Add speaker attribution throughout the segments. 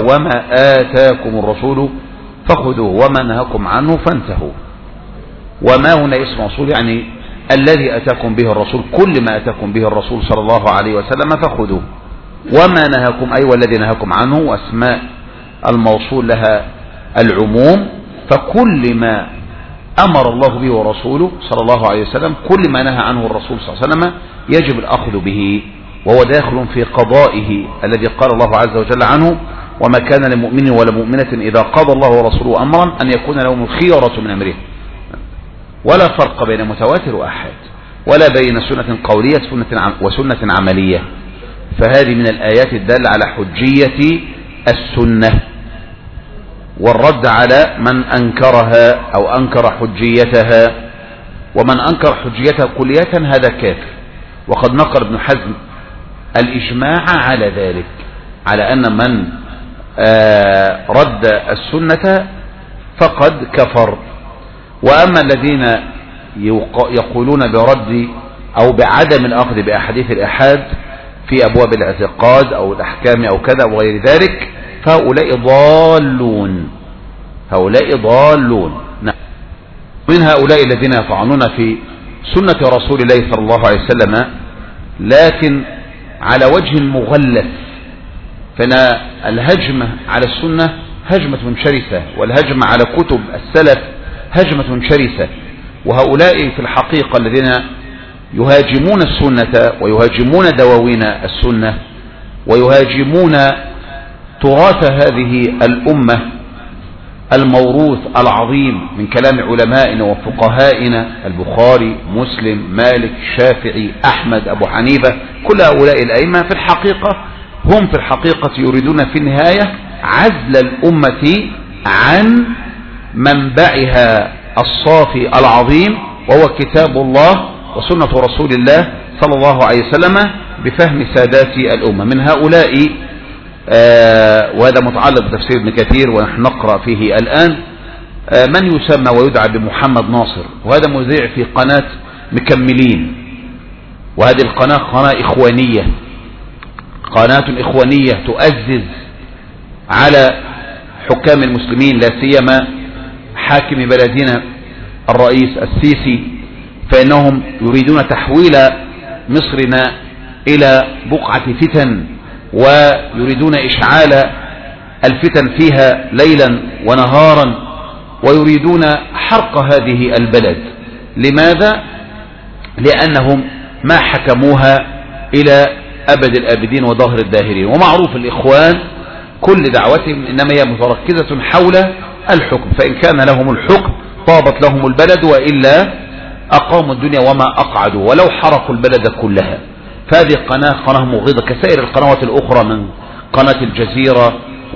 Speaker 1: وما آتاكم الرسول فخذوه وما نهاكم عنه فانتهوا. وما هنا اسم موصول، يعني الذي أتاكم به الرسول، كل ما أتاكم به الرسول صلى الله عليه وسلم فخذوه. وما نهاكم أي والذي نهاكم عنه، وأسماء الموصول لها العموم، فكل ما أمر الله به ورسوله صلى الله عليه وسلم، كل ما نهى عنه الرسول صلى الله عليه وسلم يجب الأخذ به، وهو داخل في قضائه الذي قال الله عز وجل عنه: وما كان لمؤمن ولا مؤمنة إذا قضى الله ورسوله أمرا أن يكون لهم الخيرة من أمره. ولا فرق بين متواتر وأحاد، ولا بين سنة قولية وسنة عملية. فهذه من الآيات الدالة على حجية السنة، والرد على من أنكرها أو أنكر حجيتها. ومن أنكر حجيتها كلية هذا كافر. وقد نقل ابن حزم الإجماع على ذلك، على أن من رد السنة فقد كفر. وأما الذين يقولون برد أو بعدم الأخذ بأحاديث الآحاد في أبواب الاعتقاد أو الأحكام أو كذا وغير ذلك، فهؤلاء ضالون. هؤلاء ضالون. من هؤلاء الذين يطعنون في سنة رسول الله صلى الله عليه وسلم، لكن على وجه مغلف. فإن الهجمة على السنة هجمة شرسة، والهجمة على كتب السلف هجمة شرسة. وهؤلاء في الحقيقة الذين يهاجمون السنة ويهاجمون دواوين السنة ويهاجمون تراث هذه الأمة الموروث العظيم من كلام علمائنا وفقهائنا: البخاري، مسلم، مالك، الشافعي، أحمد، أبو حنيفة. كل هؤلاء الأئمة في الحقيقة هم في الحقيقة يريدون في النهاية عزل الأمة عن منبعها الصافي العظيم، وهو كتاب الله وسنة رسول الله صلى الله عليه وسلم بفهم سادات الأمة. من هؤلاء وهذا متعلق بتفسير ابن كثير ونحن نقرأ فيه الآن، من يسمى ويدعى بمحمد ناصر، وهذا مذيع في قناة مكملين. وهذه القناة قناة إخوانية، قناة إخوانية تؤزز على حكام المسلمين، لا سيما حاكم بلدنا الرئيس السيسي، فإنهم يريدون تحويل مصرنا إلى بقعة فتن، ويريدون إشعال الفتن فيها ليلا ونهارا، ويريدون حرق هذه البلد. لماذا؟ لأنهم ما حكموها إلى أبد الآبدين وظهر الداهرين. ومعروف الإخوان كل دعوتهم إنما هي متركزة حول الحكم، فإن كان لهم الحكم طابت لهم البلد، وإلا أقاموا الدنيا وما أقعدوا ولو حرقوا البلد كلها. فهذه قناة مغيضة كسائر القنوات الأخرى من قناة الجزيرة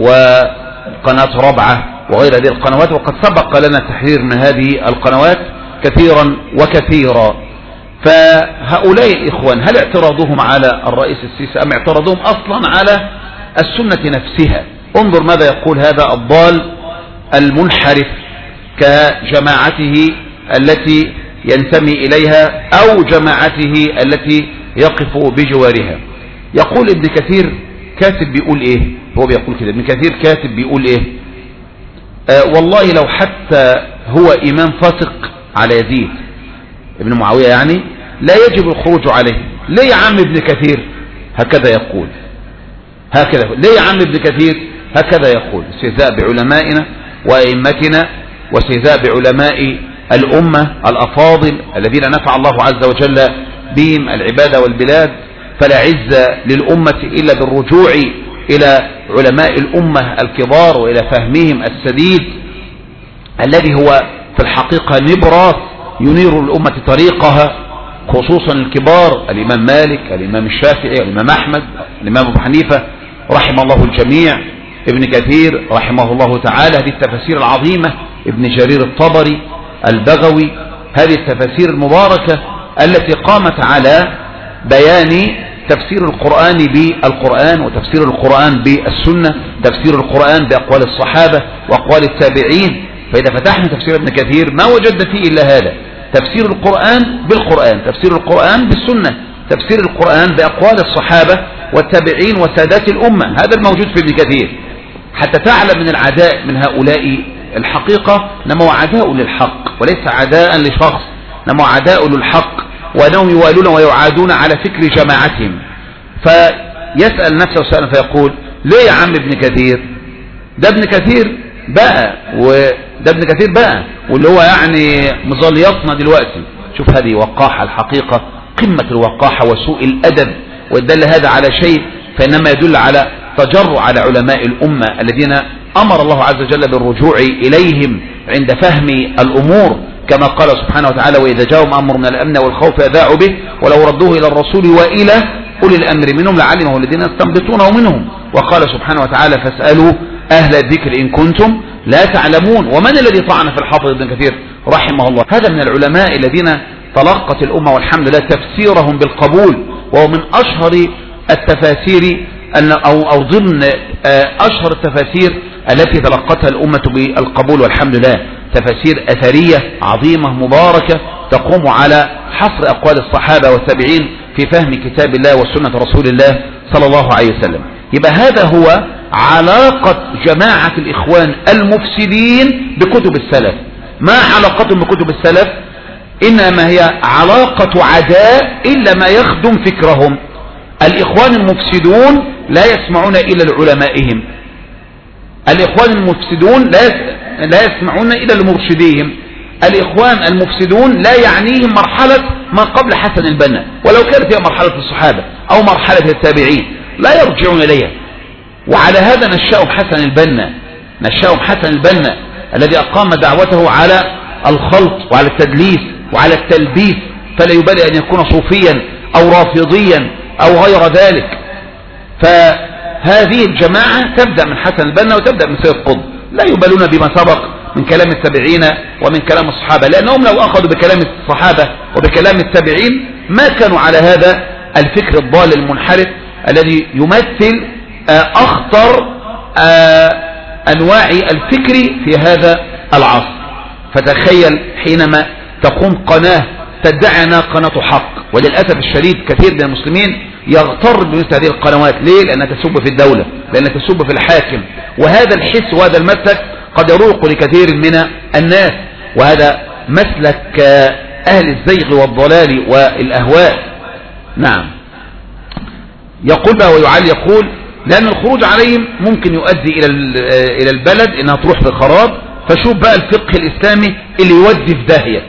Speaker 1: وقناة ربعة وغير هذه القنوات، وقد سبق لنا تحرير من هذه القنوات كثيرا وكثيرا. فهؤلاء الإخوان هل اعتراضهم على الرئيس السيسي أم اعتراضهم أصلا على السنة نفسها؟ انظر ماذا يقول هذا الضال المنحرف كجماعته التي ينتمي إليها أو جماعته التي يقف بجوارها. يقول ابن كثير كاتب بيقول ايه؟ هو بيقول كده، ابن كثير كاتب بيقول ايه؟ والله لو حتى هو إمام فاسق على يزيد ابن معاوية يعني لا يجب الخروج عليه. ليه يا عم ابن كثير؟ هكذا يقول، هكذا. ليه يا عم ابن كثير؟ هكذا يقول: استهزاء بعلمائنا وأئمتنا، واستهزاء بعلماء الأمة الأفاضل الذين نفع الله عز وجل بهم العباد والبلاد. فلا عز للأمة إلا بالرجوع إلى علماء الأمة الكبار وإلى فهمهم السديد الذي هو في الحقيقة نبراس ينير الأمة طريقها، خصوصا الكبار: الإمام مالك، الإمام الشافعي، الإمام أحمد، الإمام أبو حنيفة رحم الله الجميع، ابن كثير رحمه الله تعالى، هذه التفاسير العظيمة، ابن جرير الطبري، البغوي، هذه التفاسير المباركة التي قامت على بيان تفسير القرآن بالقرآن، وتفسير القرآن بالسنة، تفسير القرآن بأقوال الصحابة وأقوال التابعين. فإذا فتحنا تفسير ابن كثير ما وجدنا فيه إلا هذا: تفسير القرآن بالقرآن، تفسير القرآن بالسنة، تفسير القرآن بأقوال الصحابة والتابعين وسادات الأمة. هذا الموجود في ابن كثير. حتى تعلم من العداء من هؤلاء الحقيقة إنما هو عداء للحق وليس عداء لشخص، إنما هو عداء للحق، وأنهم يوالون ويعادون على فكر جماعتهم. فيسأل نفسه سؤالا فيقول ليه يا عم ابن كثير؟ ده ابن كثير بقى واللي هو يعني مظليطنا دلوقتي. شوف هذه وقاحة الحقيقة، قمة الوقاحة وسوء الأدب. ويدل هذا على شيء فإنما يدل على تجرع على علماء الأمة الذين أمر الله عز وجل بالرجوع إليهم عند فهم الأمور، كما قال سبحانه وتعالى وإذا جاءهم أمر من الأمن والخوف أذاعوا به ولو ردوه إلى الرسول وإلى أولي الأمر منهم لعلمه الذين يستنبطونه منهم. وقال سبحانه وتعالى فاسألوا أهل الذكر إن كنتم لا تعلمون. ومن الذي طعن في الحافظ ابن كثير رحمه الله؟ هذا من العلماء الذين تلقت الأمة والحمد لله تفسيرهم بالقبول، وهو من أشهر التفاسير أو ضمن أشهر التفاسير التي تلقتها الأمة بالقبول والحمد لله، تفاسير أثرية عظيمة مباركة تقوم على حصر أقوال الصحابة والتابعين في فهم كتاب الله وسنة رسول الله صلى الله عليه وسلم. يبقى هذا هو علاقة جماعة الإخوان المفسدين بكتب السلف. ما علاقتهم بكتب السلف؟ إنما هي علاقة عداء إلا ما يخدم فكرهم. الإخوان المفسدون لا يسمعون إلا لعلمائهم، الإخوان المفسدون لا يسمعون إلا لمرشديهم، الإخوان المفسدون لا يعنيهم مرحلة ما قبل حسن البنا ولو كانت هي مرحلة الصحابة أو مرحلة التابعين لا يرجعون إليها. وعلى هذا نشأهم حسن البنا الذي أقام دعوته على الخلط وعلى التدليس وعلى التلبيس، فلا يبالي أن يكون صوفيا أو رافضيا أو غير ذلك. فهذه الجماعة تبدأ من حسن البنا وتبدأ من سيد قطب، لا يبالون بما سبق من كلام التابعين ومن كلام الصحابة، لأنهم لو أخذوا بكلام الصحابة وبكلام التابعين ما كانوا على هذا الفكر الضال المنحرف الذي يمثل أخطر أنواع الفكر في هذا العصر. فتخيل حينما تقوم قناة تدعي أنها قناة حق، وللأسف الشديد كثير من المسلمين يغتر بمثل هذه القنوات. ليه؟ لأنها تسب في الدولة، لأنها تسب في الحاكم، وهذا الحس وهذا المسلك قد يروق لكثير من الناس، وهذا مسلك أهل الزيغ والضلال والأهواء. نعم. يقول بقى ويعلي يقول لأن الخروج عليهم ممكن يؤدي إلى البلد إنها تروح في خراب. فشوف بقى الفقه الإسلامي اللي يودي في داهية.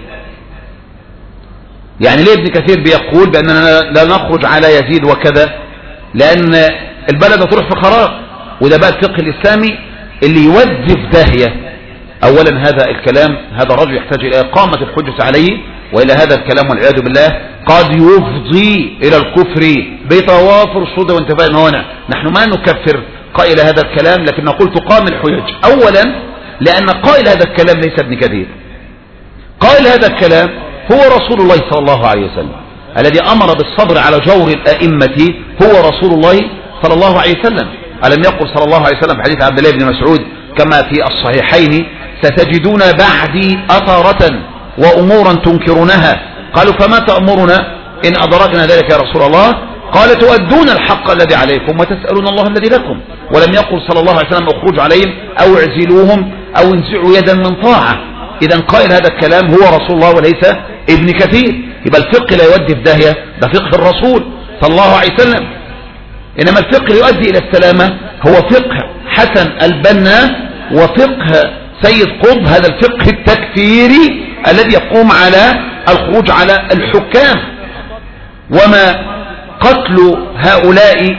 Speaker 1: يعني ليه ابن كثير بيقول بأننا لا نخرج على يزيد وكذا؟ لأن البلد تروح في خراب، وده بقى الفقه الإسلامي اللي يودي في داهية. أولا هذا الكلام هذا الرجل يحتاج إلى إقامة الحجة عليه، وإلى هذا الكلام والعياذ بالله قد يفضي إلى الكفر بتوافر الصدى وانتفاء هنا. نحن ما نكفر قائل هذا الكلام، لكن نقول تقام الحجج. أولا لأن قائل هذا الكلام ليس ابن كثير، قائل هذا الكلام هو رسول الله صلى الله عليه وسلم الذي أمر بالصبر على جور الأئمة، هو رسول الله صلى الله عليه وسلم. ألم يقل صلى الله عليه وسلم في حديث عبد الله بن مسعود كما في الصحيحين ستجدون بعدي أثرة وأمورا تنكرونها؟ قالوا فما تأمرنا إن أدركنا ذلك يا رسول الله؟ قال تؤدون الحق الذي عليكم وتسألون الله الذي لكم. ولم يقل صلى الله عليه وسلم اخرجوا عليهم أو اعزلوهم أو انزعوا يدا من طاعة. إذا قائل هذا الكلام هو رسول الله وليس ابن كثير. يبقى الفقه لا يؤدي في داهية، ده فقه الرسول صلى الله عليه وسلم. إنما الفقه اللي يؤدي إلى السلامة هو فقه حسن البنا وفقه سيد قطب، هذا الفقه التكفيري الذي يقوم على الخروج على الحكام. وما قتل هؤلاء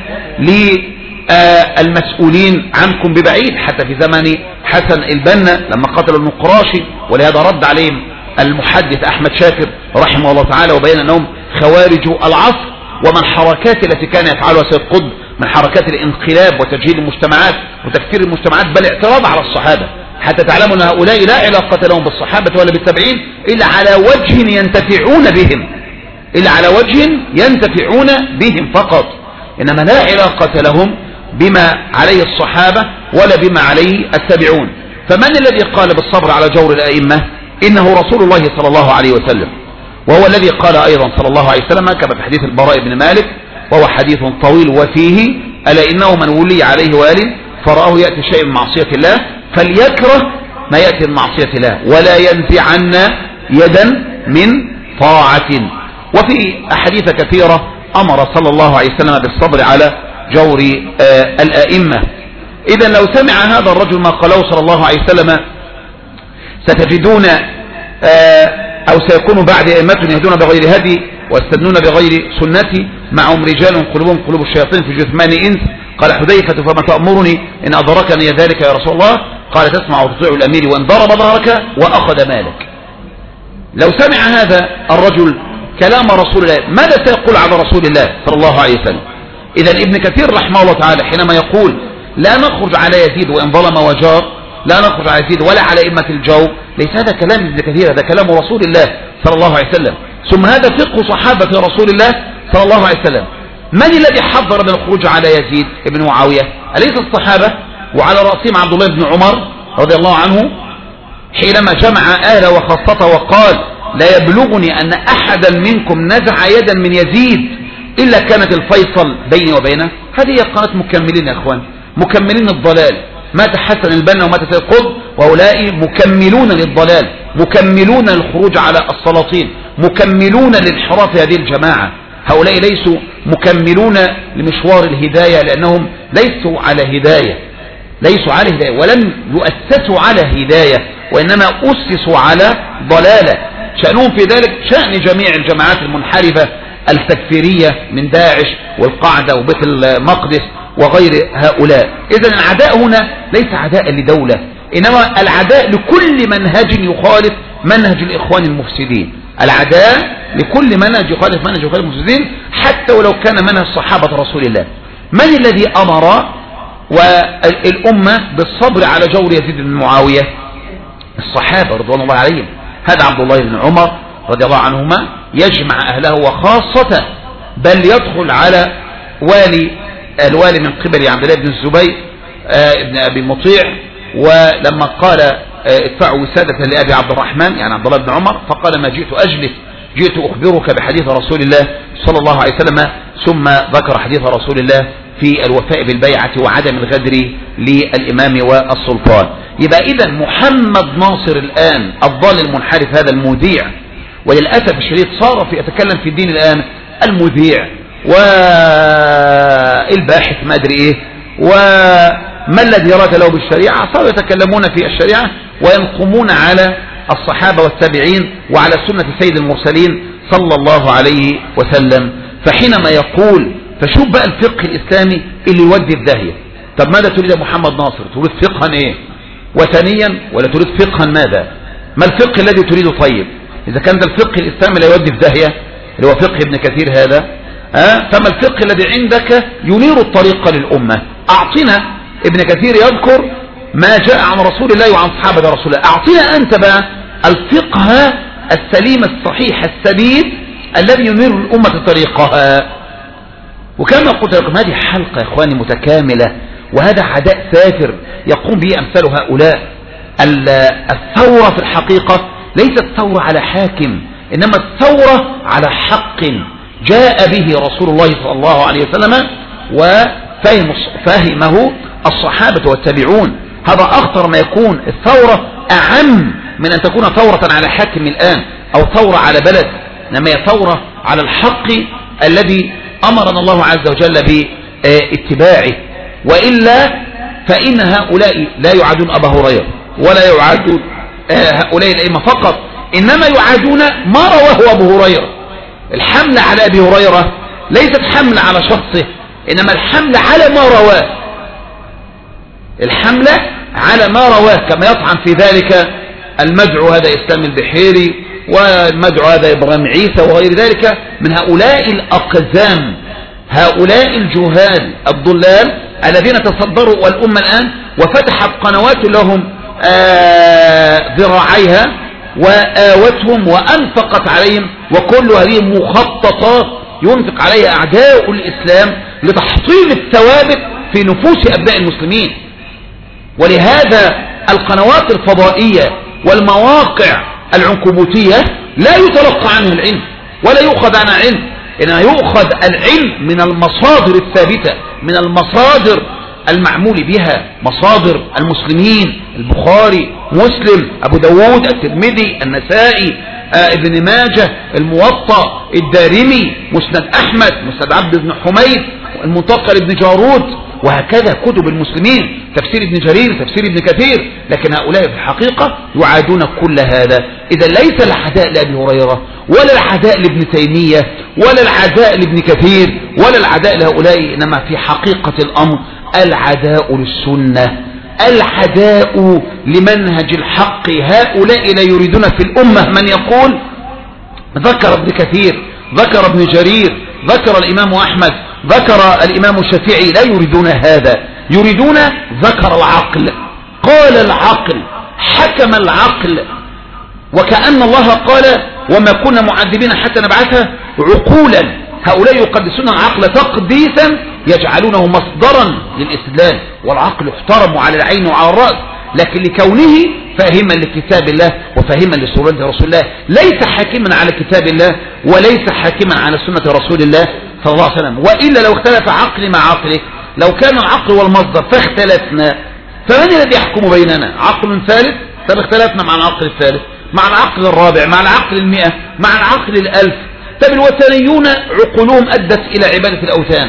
Speaker 1: للمسؤولين عنكم ببعيد، حتى في زمن حسن البنا لما قتلوا النقراشي، ولهذا رد عليهم المحدث أحمد شاكر رحمه الله تعالى وبين أنهم خوارج العصر. ومن حركات التي كان يفعلها سيد قطب من حركات الانقلاب وتجهيل المجتمعات وتكفير المجتمعات، بل اعتراض على الصحابة، حتى تعلموا أن هؤلاء لا علاقة لهم بالصحابة ولا بالتابعين إلا على وجه ينتفعون بهم، إلا على وجه ينتفعون بهم فقط، إنما لا علاقة لهم بما عليه الصحابة ولا بما عليه التابعون. فمن الذي قال بالصبر على جور الأئمة؟ إنه رسول الله صلى الله عليه وسلم، وهو الذي قال أيضا صلى الله عليه وسلم كما في حديث البراء بن مالك، وهو حديث طويل وفيه ألا إنه من ولي عليه وال فرآه يأتي شيء من معصية الله فليكره ما يأتي من معصية الله ولا ينزعن يدا من طاعة. وفي أحاديث كثيرة أمر صلى الله عليه وسلم بالصبر على جور الآئمة. إذا لو سمع هذا الرجل ما قاله صلى الله عليه وسلم ستجدون أو سيكون بعد أئمة يهدون بغير هدي ويستدنون بغير سنتي معهم رجال قلوبهم قلوب الشياطين في جثمان إنس. قال حذيفة فما تأمرني إن أدركني ذلك يا رسول الله؟ قال تسمع وتطيع الأمير وإن ضرب ظهرك وأخذ مالك. لو سمع هذا الرجل كلام رسول الله ماذا سيقول على رسول الله صلى الله عليه وسلم؟ إذا ابن كثير رحمه الله تعالى حينما يقول لا نخرج على يزيد وإن ظلم وجار، لا نخرج على يزيد ولا على أئمة الجو، ليس هذا كلام ابن كثير، هذا كلام رسول الله صلى الله عليه وسلم. ثم هذا فقه صحابة رسول الله صلى الله عليه وسلم. من الذي حضر بالخروج على يزيد بن معاوية؟ أليس الصحابة؟ وعلى رأسهم عبد الله بن عمر رضي الله عنه حينما جمع أهله وخاصته وقال لا يبلغني أن أحدا منكم نزع يدا من يزيد إلا كانت الفيصل بيني وبينه. هذه هي قناة مكملين يا أخوان، مكملين الضلال، مات حسن البنا ومات سيد قطب وهؤلاء مكملون للضلال، مكملون للخروج على السلاطين، مكملون للانحراف هذه الجماعة. هؤلاء ليسوا مكملون لمشوار الهداية لأنهم ليسوا على هداية، ليسوا على هداية ولم يؤسسوا على هداية وإنما أسسوا على ضلالة. شأنهم في ذلك شأن جميع الجماعات المنحرفة التكفيرية من داعش والقاعدة وبيت المقدس وغير هؤلاء. إذن العداء هنا ليس عداء لدولة، إنما العداء لكل منهج يخالف منهج الإخوان المفسدين، العداء لكل منهج يخالف منهج الإخوان المفسدين حتى ولو كان منهج صحابة رسول الله. من الذي أمر والأمة بالصبر على جور يزيد بن معاوية؟ الصحابة رضوان الله عليهم. هذا عبد الله بن عمر رضي الله عنهما يجمع أهله وخاصة بل يدخل على الوالي من قبل عبد الله بن الزبير ابن أبي مطيع، ولما قال ادفعوا وسادة لأبي عبد الرحمن يعني عبد الله بن عمر فقال ما جئت أجلس، جئت أخبرك بحديث رسول الله صلى الله عليه وسلم. ثم ذكر حديث رسول الله في الوفاء بالبيعة وعدم الغدر للإمام والسلطان. يبقى إذا محمد ناصر الآن الضال المنحرف هذا المذيع، وللأسف الشديد صار في يتكلم في الدين الآن المذيع والباحث ما أدري إيه وما الذي يراد له بالشريعة، صاروا يتكلمون في الشريعة وينقمون على الصحابة والتابعين وعلى سنة سيد المرسلين صلى الله عليه وسلم. فحينما يقول فشوف بقى الفقه الإسلامي اللي يودي في داهية. طب ماذا تريد يا محمد ناصر؟ تريد فقها ايه؟ وثنيا ولا تريد فقها ماذا؟ ما الفقه الذي تريده؟ طيب إذا كان ده الفقه الإسلامي لا يودي في داهية اللي هو فقه ابن كثير هذا، فما الفقه الذي عندك ينير الطريق للأمة؟ أعطنا. ابن كثير يذكر ما جاء عن رسول الله وعن صحابة رسول الله، أعطنا أنت بقى الفقه السليم الصحيح السديد الذي ينير الأمة طريقها. وكما قلت لكم هذه حلقة يا إخواني متكاملة، وهذا عداء سافر يقوم به أمثال هؤلاء. الثورة في الحقيقة ليست ثورة على حاكم، إنما الثورة على حق جاء به رسول الله صلى الله عليه وسلم وفهمه الصحابة والتابعون. هذا أخطر ما يكون. الثورة أعم من أن تكون ثورة على حاكم الآن أو ثورة على بلد، إنما هي ثورة على الحق الذي أمرنا الله عز وجل باتباعه. وإلا فإن هؤلاء لا يعادون أبا هريرة ولا يعادون هؤلاء الأئمة فقط، إنما يعادون ما رواه أبو هريرة. الحملة على أبي هريرة ليست حملة على شخصه، إنما الحملة على ما رواه، الحملة على ما رواه، كما يطعن في ذلك المدعو هذا إسلام البحيري والمدعو هذا إبراهيم عيسى وغير ذلك من هؤلاء الأقزام، هؤلاء الجهال الضلال الذين تصدروا الأمة الآن وفتحت قنوات لهم ذراعيها وآوتهم وأنفقت عليهم، وكل هذه مخططات ينفق عليها أعداء الإسلام لتحطيم الثوابت في نفوس أبناء المسلمين. ولهذا القنوات الفضائية والمواقع العنكبوتية لا يتلقى عنها العلم ولا يؤخذ عنها علم، إنما يؤخذ العلم من المصادر الثابتة، من المصادر المعمول بها مصادر المسلمين: البخاري، مسلم، أبو داود، الترمذي، النسائي، ابن ماجه، الموطأ، الدارمي، مسند أحمد، مسند عبد بن حميد، المنتقى لابن جارود، وهكذا كتب المسلمين، تفسير ابن جرير، تفسير ابن كثير. لكن هؤلاء في الحقيقة يعادون كل هذا. إذا ليس العداء لأبي هريرة ولا العداء لابن تيمية ولا العداء لابن كثير ولا العداء لهؤلاء، إنما في حقيقة الأمر العداء للسنة، العداء لمنهج الحق. هؤلاء لا يريدون في الأمة من يقول ذكر ابن كثير، ذكر ابن جرير، ذكر الإمام أحمد، ذكر الإمام الشافعي. لا يريدون هذا، يريدون ذكر العقل، قال العقل، حكم العقل. وكأن الله قال: وما كنا معذبين حتى نبعث عقولا. هؤلاء يقدسون العقل تقديسا يجعلونه مصدرا للاستدلال، والعقل يحترم على العين وعلى الرأس، لكن لكونه فاهما لكتاب الله وفاهما لسنة رسول الله، ليس حاكما على كتاب الله وليس حاكما على سنة رسول الله صلى الله عليه وسلم. وإلا لو اختلف عقلي مع عقلك، لو كان العقل والمصدر فاختلفنا، فمن الذي يحكم بيننا؟ عقل ثالث؟ طب اختلفنا مع العقل الثالث، مع العقل الرابع، مع العقل 100، مع العقل 1000. طب الوثنيون عقولهم أدت إلى عبادة الأوثان،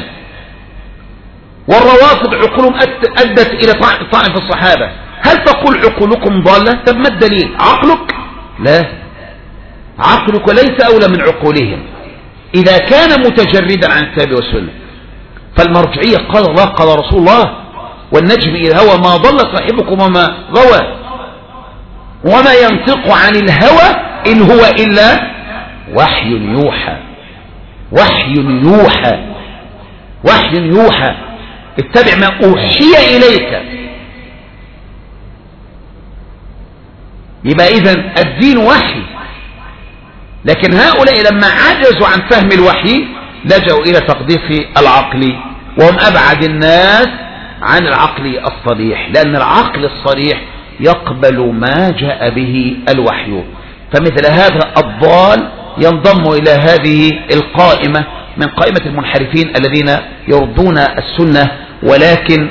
Speaker 1: والروافض عقولهم أدت إلى طعن في الصحابة. هل تقول عقولكم ضالة؟ طب ما الدليل؟ عقلك؟ لا، عقلك ليس أولى من عقولهم إذا كان متجردا عن الكتاب والسنة. فالمرجعية قال الله قال رسول الله: والنجم إذا هوى ما ضل صاحبكم وما غوى وما ينطق عن الهوى إن هو إلا وحي يوحى. وحي يوحى، وحي يوحى. اتبع ما أوحي إليك. يبقى إذن الدين وحي. لكن هؤلاء لما عجزوا عن فهم الوحي لجأوا إلى تقديس العقل، وهم أبعد الناس عن العقل الصريح، لأن العقل الصريح يقبل ما جاء به الوحي. فمثل هذا الضال ينضم إلى هذه القائمة من قائمة المنحرفين الذين يردون السنة، ولكن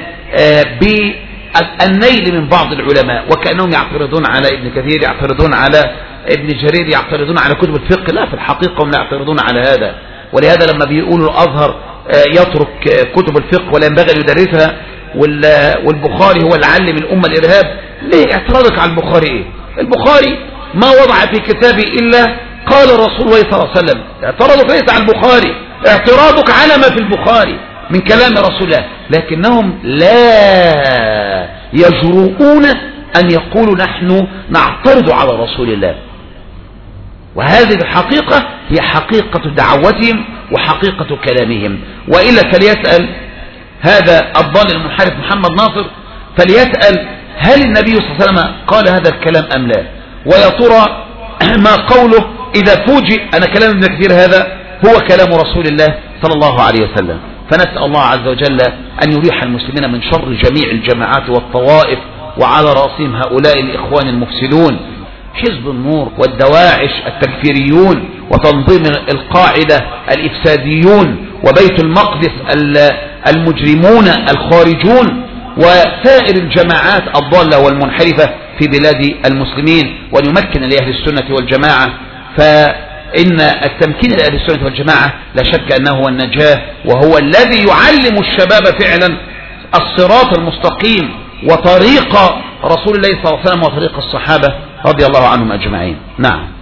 Speaker 1: بالنيل من بعض العلماء، وكأنهم يعترضون على ابن كثير، يعترضون على ابن جرير، يعترضون على كتب الفقه. لا، في الحقيقة هم لا يعترضون على هذا. ولهذا لما بيقولوا الأزهر يترك كتب الفقه ولا ينبغي يدرسها، والبخاري هو اللي علم الأمة الإرهاب، ليه اعتراضك على البخاري؟ ايه البخاري؟ ما وضع في كتابه إلا قال رسول الله صلى الله عليه وسلم. اعتراضك ليس على البخاري، اعتراضك على ما في البخاري من كلام رسول الله. لكنهم لا يجرؤون أن يقولوا نحن نعترض على رسول الله. وهذه الحقيقة هي حقيقة دعوتهم وحقيقة كلامهم. وإلا فليسأل هذا الضال المنحرف محمد ناصر، فليسأل هل النبي صلى الله عليه وسلم قال هذا الكلام أم لا؟ ويا ترى ما قوله إذا فوجئ أن كلام ابن كثير هذا هو كلام رسول الله صلى الله عليه وسلم. فنسأل الله عز وجل أن يريح المسلمين من شر جميع الجماعات والطوائف، وعلى رأسهم هؤلاء الإخوان المفسدون، حزب النور والدواعش التكفيريون، وتنظيم القاعدة الإفساديون، وبيت المقدس المجرمون الخارجون، وسائر الجماعات الضالة والمنحرفة في بلاد المسلمين. ونمكن لأهل السنة والجماعة، فإن التمكين لأهل السنة والجماعة لا شك أنه هو النجاة، وهو الذي يعلم الشباب فعلا الصراط المستقيم وطريق رسول الله صلى الله عليه وسلم وطريق الصحابة رضي الله عنهم أجمعين. نعم.